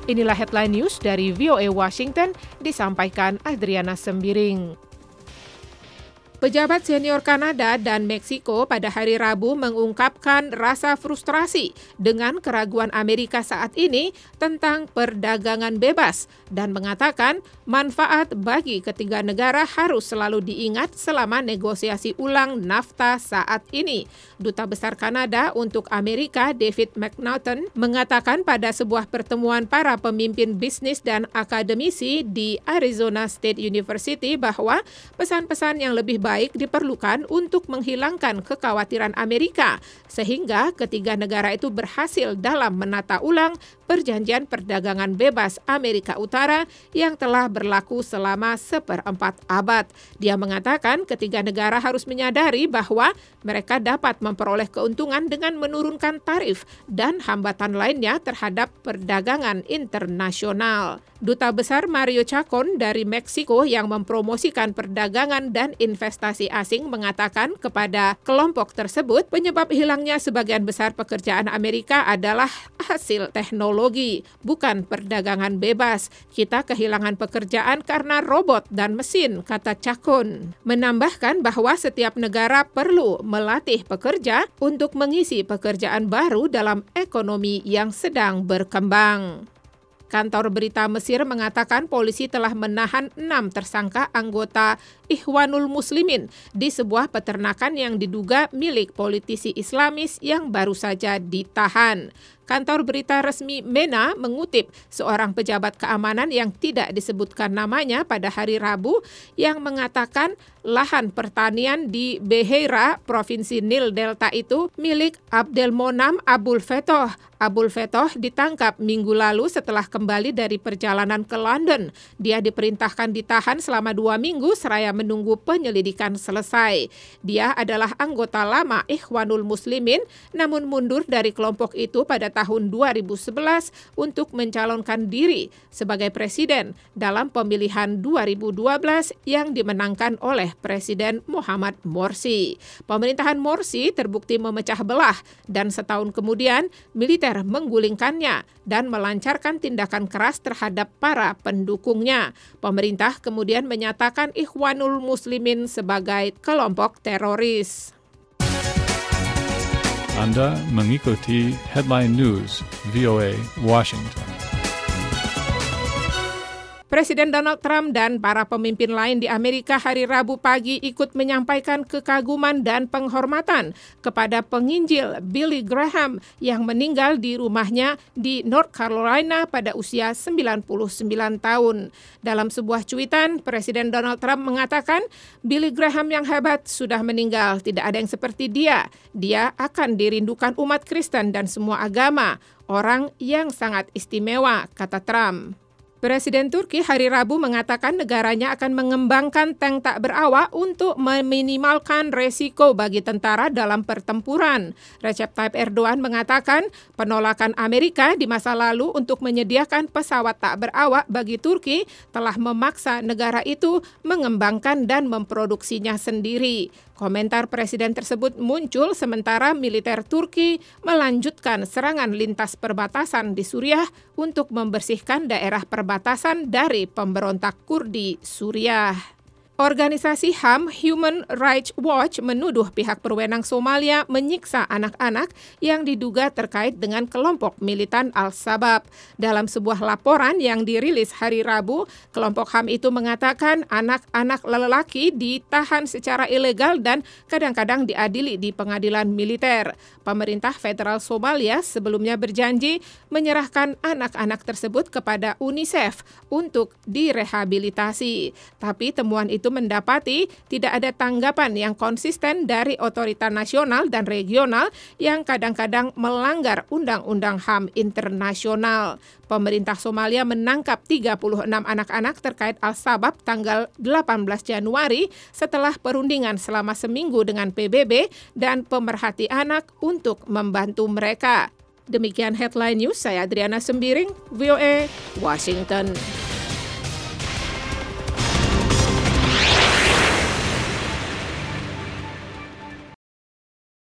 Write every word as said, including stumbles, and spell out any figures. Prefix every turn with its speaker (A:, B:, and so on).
A: Inilah headline news dari V O A Washington, disampaikan Adriana Sembiring. Pejabat senior Kanada dan Meksiko pada hari Rabu mengungkapkan rasa frustrasi dengan keraguan Amerika saat ini tentang perdagangan bebas dan mengatakan manfaat bagi ketiga negara harus selalu diingat selama negosiasi ulang NAFTA saat ini. Duta Besar Kanada untuk Amerika, David McNaughton, mengatakan pada sebuah pertemuan para pemimpin bisnis dan akademisi di Arizona State University bahwa pesan-pesan yang lebih baik diperlukan untuk menghilangkan kekhawatiran Amerika, sehingga ketiga negara itu berhasil dalam menata ulang perjanjian perdagangan bebas Amerika Utara yang telah berlaku selama seperempat abad. Dia mengatakan ketiga negara harus menyadari bahwa mereka dapat memperoleh keuntungan dengan menurunkan tarif dan hambatan lainnya terhadap perdagangan internasional. Duta Besar Mario Chacon dari Meksiko yang mempromosikan perdagangan dan investasi asing mengatakan kepada kelompok tersebut penyebab hilangnya sebagian besar pekerjaan Amerika adalah hasil teknologi, bukan perdagangan bebas. Kita kehilangan pekerjaan karena robot dan mesin, kata Chacon. Menambahkan bahwa setiap negara perlu melatih pekerja untuk mengisi pekerjaan baru dalam ekonomi yang sedang berkembang. Kantor berita Mesir mengatakan polisi telah menahan enam tersangka anggota Ikhwanul Muslimin di sebuah peternakan yang diduga milik politisi Islamis yang baru saja ditahan. Kantor berita resmi MENA mengutip seorang pejabat keamanan yang tidak disebutkan namanya pada hari Rabu yang mengatakan lahan pertanian di Beheira, Provinsi Nil Delta itu milik Abdelmonam Abul Fetoh. Abul Fetoh ditangkap minggu lalu setelah kembali dari perjalanan ke London. Dia diperintahkan ditahan selama dua minggu seraya menunggu penyelidikan selesai. Dia adalah anggota lama Ikhwanul Muslimin, namun mundur dari kelompok itu pada tahun dua ribu sebelas untuk mencalonkan diri sebagai presiden dalam pemilihan dua ribu dua belas yang dimenangkan oleh Presiden Mohamed Morsi. Pemerintahan Morsi terbukti memecah belah dan setahun kemudian militer menggulingkannya dan melancarkan tindakan keras terhadap para pendukungnya. Pemerintah kemudian menyatakan Ikhwanul Muslimin sebagai kelompok teroris.
B: Anda mengikuti Headline News V O A Washington.
A: Presiden Donald Trump dan para pemimpin lain di Amerika hari Rabu pagi ikut menyampaikan kekaguman dan penghormatan kepada penginjil Billy Graham yang meninggal di rumahnya di North Carolina pada usia sembilan puluh sembilan tahun. Dalam sebuah cuitan, Presiden Donald Trump mengatakan, Billy Graham yang hebat sudah meninggal, tidak ada yang seperti dia. Dia akan dirindukan umat Kristen dan semua agama, orang yang sangat istimewa, kata Trump. Presiden Turki hari Rabu mengatakan negaranya akan mengembangkan tank tak berawak untuk meminimalkan resiko bagi tentara dalam pertempuran. Recep Tayyip Erdogan mengatakan penolakan Amerika di masa lalu untuk menyediakan pesawat tak berawak bagi Turki telah memaksa negara itu mengembangkan dan memproduksinya sendiri. Komentar presiden tersebut muncul sementara militer Turki melanjutkan serangan lintas perbatasan di Suriah untuk membersihkan daerah perbatasan dari pemberontak Kurdi Suriah. Organisasi H A M Human Rights Watch menuduh pihak berwenang Somalia menyiksa anak-anak yang diduga terkait dengan kelompok militan Al-Shabaab. Dalam sebuah laporan yang dirilis hari Rabu, kelompok H A M itu mengatakan anak-anak lelaki ditahan secara ilegal dan kadang-kadang diadili di pengadilan militer. Pemerintah federal Somalia sebelumnya berjanji menyerahkan anak-anak tersebut kepada UNICEF untuk direhabilitasi. Tapi temuan itu mendapati tidak ada tanggapan yang konsisten dari otoritas nasional dan regional yang kadang-kadang melanggar undang-undang H A M internasional. Pemerintah Somalia menangkap tiga puluh enam anak-anak terkait Al-Shabaab tanggal delapan belas Januari setelah perundingan selama seminggu dengan P B B dan pemerhati anak untuk membantu mereka. Demikian Headline News, saya Adriana Sembiring, V O A, Washington.